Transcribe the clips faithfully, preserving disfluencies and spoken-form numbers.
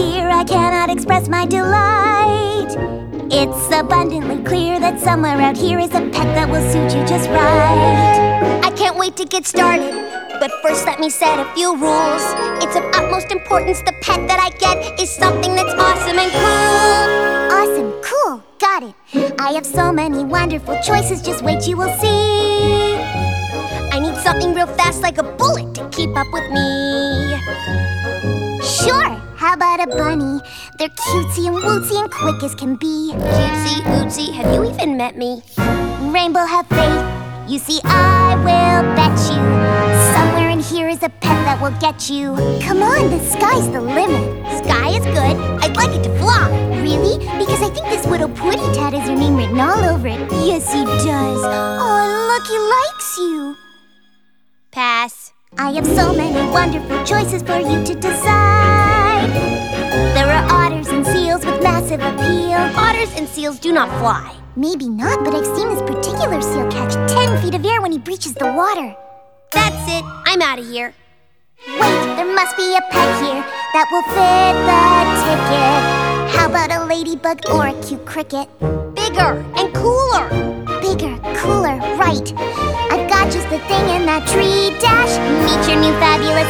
here, I cannot express my delight. It's abundantly clear that somewhere out here is a pet that will suit you just right. I can't wait to get started, but first let me set a few rules. It's of utmost importance the pet that I get is something that's awesome and cool. Awesome, cool, got it. I have so many wonderful choices, just wait, you will see. I need something real fast like a bullet to keep up with me. Sure, how about a bunny? They're cutesy and wootsy and quick as can be. Cutesy, ootsy, have you even met me? Rainbow, have faith. You see, I will bet you somewhere in here is a pet that will get you. Come on, the sky's the limit. Sky is good. I'd like it to fly. Really? Because I think this Widow Pooty Tat has your name written all over it. Yes, he does. Oh, look, he likes you. Pass. I have so many wonderful choices for you to decide. There are otters and seals with massive appeal. Otters and seals do not fly. Maybe not, but I've seen this particular seal catch ten feet of air when he breaches the water. That's it. I'm out of here. Wait, there must be a pet here that will fit the ticket. How about a ladybug or a cute cricket? Bigger and cooler. Bigger, cooler, right. I've got just the thing in that tree dash. Meet your new fabulous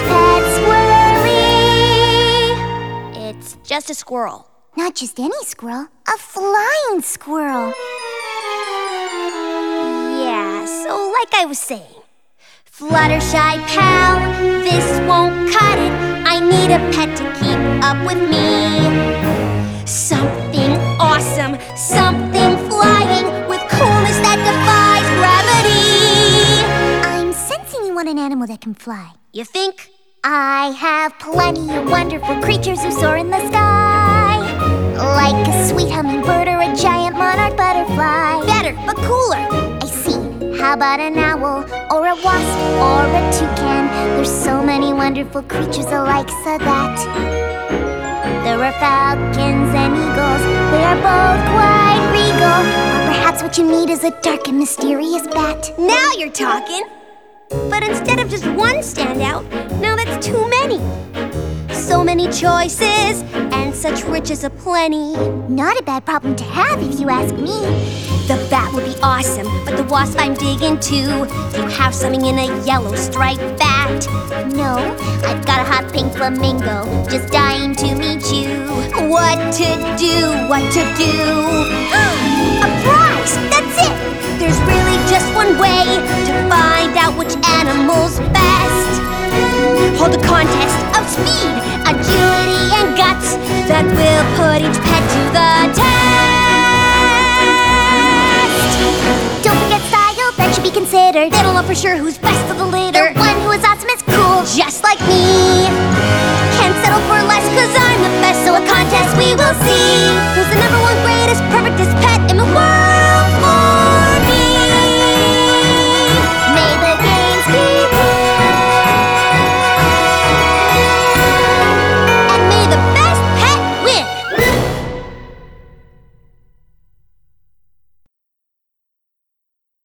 pet squirrely. It's just a squirrel. Not just any squirrel, a flying squirrel. Yeah, so like I was saying, Fluttershy pal, this won't cut it. I need a pet to keep up with me. Something awesome, something flying with coolness that defies gravity. I'm sensing you want an animal that can fly. You think? I have plenty of wonderful creatures who soar in the sky, like a sweet hummingbird or a giant monarch butterfly. Better, but cooler. I see. How about an owl, or a wasp, or a toucan? There's so many wonderful creatures alike, so that there are falcons and eagles. They are both quite regal. Or perhaps what you need is a dark and mysterious bat. Now you're talking. But instead of just one standout, now that's too many. So many choices, and such riches aplenty. Not a bad problem to have, if you ask me. The bat would be awesome, but the wasp I'm digging too. Do you have something in a yellow striped bat? No, I've got a hot pink flamingo, just dying to meet you. What to do, what to do? A prize, that's it! There's really just one way to find out which animal's best. Hold a contest of speed, agility, and guts that will put each pet to the test. Don't forget style, that should be considered. They don't know for sure who's best of the litter. The one who is awesome is cool, just like me.